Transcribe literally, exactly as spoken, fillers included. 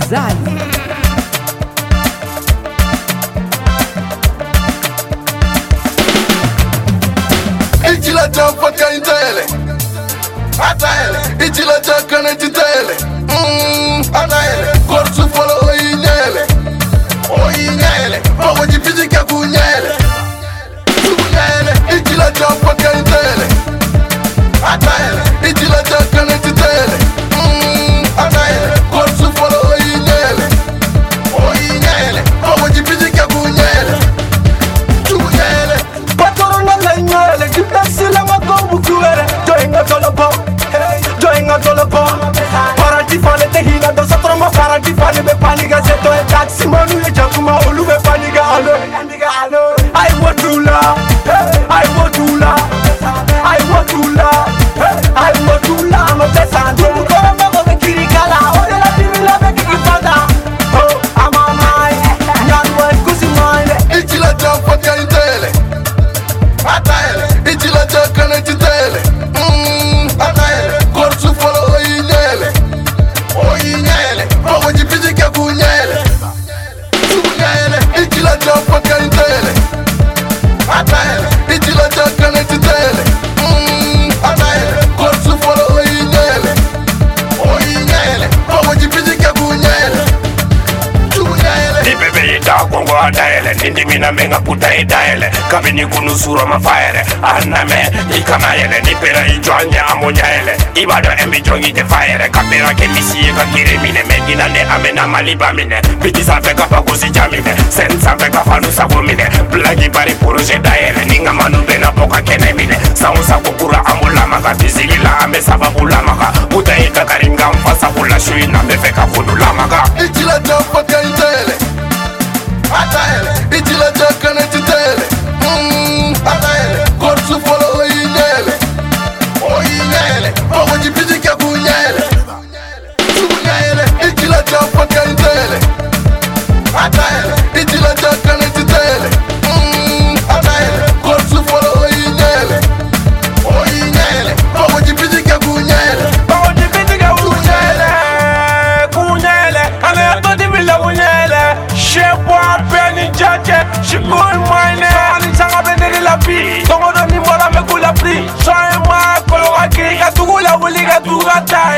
Zali. Ichila chapaka intele Ataele Ichila chakane titele Mmm Ataele Korsu follow oyinyele Oyinyele Owa jipiji kakunyele Sunyele Ichila chapaka intele Ataele Ichila chakane titele Mmm Ataele Korsu follow oyinyele Oyinyele Owa jipiji kakunyele Sunyele Patoro na lenyele Sila makombu kuere Joinga tolopo Joinga tolopo Parati fane te hina Do satro ma parati fane be paniga Zeto e taxi manu e jakuma Olu be paniga alo I want to love I want to love I want to love I want to love No te santo Kukora mago be kirikala Ode la timila be kikifada Oh I'm on my Nyanwa kusi mine Ichila jampaka intele Ataele Ichila chakane titele Mmm Ataele Korsu follow oyinyele Oyinyele Owa jipiji kakunyele Sunyele Ichila jampaka intele Ataele Ichila chakane titele Mmm Ataele Korsu follow oyinyele Oyinyele Owa jipiji kakunyele Sunyele Nibebe ita kongo adaele Nindi mina menga puta idaele Kabini kunusuro mafaere Aname ikamayele Nipera ijoanya amonyaele Ibado embi jongi te faere Kapera kemisi eka kiremine Megina ne amena maliba mine Biti sanfe kapa kusi jamine Sen sanfe kapa nusa gumine Blagi bari puruje daele Ninga manu bena poka kene mine Saunsa kukura ambula maka Tizigila ambe sababu la maka Puta ita karinga mfasa kula shui na mefeka kudu la maka Ichila jampaka intele Ataele Ichila chakane titele Mmm Ataele Korsu follow oyinyele Oyinyele Owa jipiji kakunyele Sunyele Ichila jampaka intele Ataele Ichila chakane titele Mmm Ataele Korsu follow oyinyele Oyinyele Owa jipiji kakunyele Owa jipiji kakunyele Kunyele Ane ato di vila kunyele Shepwa peni jaje Shikoi mine Ani changa benderi la pi Tongo do ni mola me kula pri Soe mwa kolo wa kiri Katugula wuli katuga tae